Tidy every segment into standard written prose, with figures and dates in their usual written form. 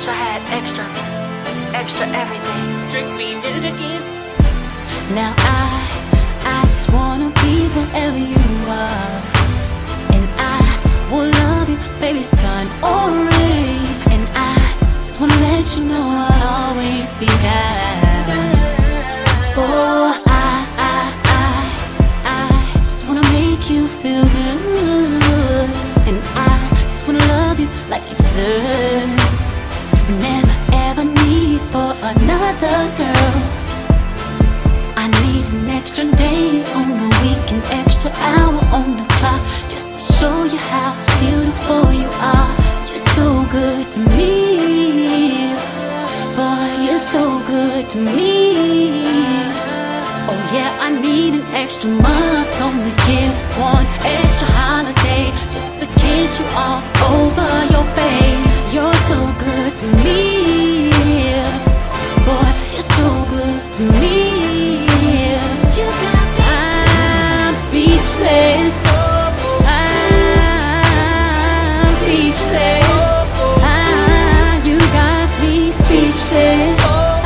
wish I had extra everything. Trick me, did it again. Now I just wanna be wherever you are, and I will love you, baby, sun or rain. And I just wanna let you know I'll always be down. Oh, I just wanna make you feel good, and I just wanna love you like you deserve. Never ever need for another girl. I need an extra day on the week, an extra hour on the clock, just to show you how beautiful you are. You're so good to me, boy, you're so good to me. Oh yeah, I need an extra month on the year, one extra holiday, just to kiss you all over your face. You're so good to me, boy, you're so good to me. I'm speechless. I'm speechless. You got me speechless.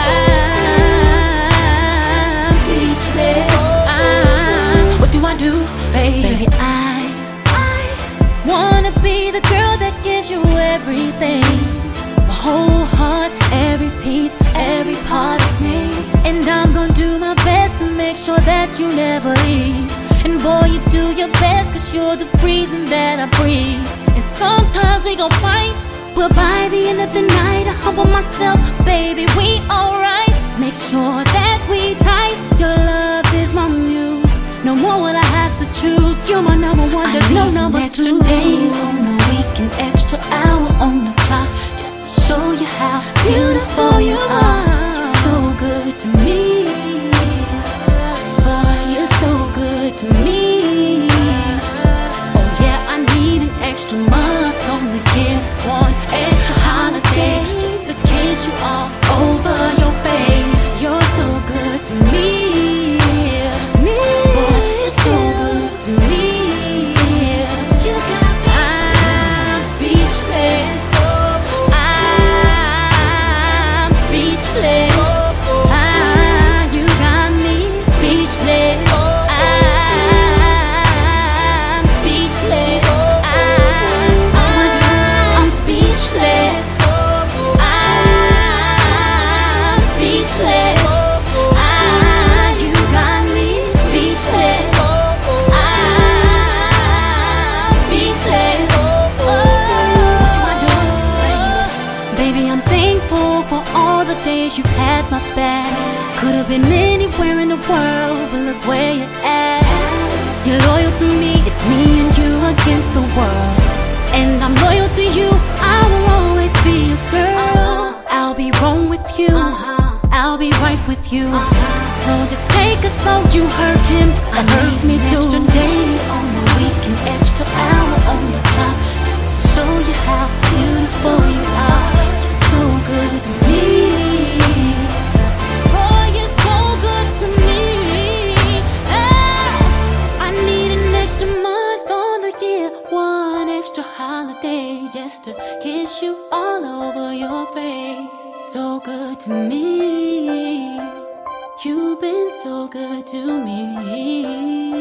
I'm speechless. What do I do, baby? I wanna be the girl that gives you everything, my whole heart, every piece, every part of me. And I'm gonna do my best to make sure that you never leave. And boy, you do your best, cause you're the reason that I breathe. And sometimes we gon' fight, but by the end of the night I humble myself, baby, we alright. Make sure that we tight, your love is my muse. No more will I have to choose, you're my number one, there's no number two. I need an extra day on the week, an extra hour on the clock, just to show you how beautiful you are. You're so good to me, boy, you're so good to me. Oh yeah, I need an extra month on the year, one extra holiday, just to kiss you all over your face. You're so good to me, boy, you're so good to me. I'm speechless. I'm speechless. You got me speechless. I'm speechless. I'm speechless. I'm speechless. You got me speechless. I'm speechless. What do I do, baby? I'm thankful for all the days you've had my back. Could have been anywhere in the world, but look where you're at. You're loyal to me, it's me and you against the world. And I'm loyal to you, I will always be a girl. I'll be wrong with you, I'll be right with you. So just take us slow, you hurt him, I hurt me too. Extra day on the week, an extra hour on the clock, just to show you how beautiful you are. You're so good to me. Oh, you're so good to me. I need an extra month on the year, one extra holiday, just to kiss you all over your face. So good to me. You've been so good to me.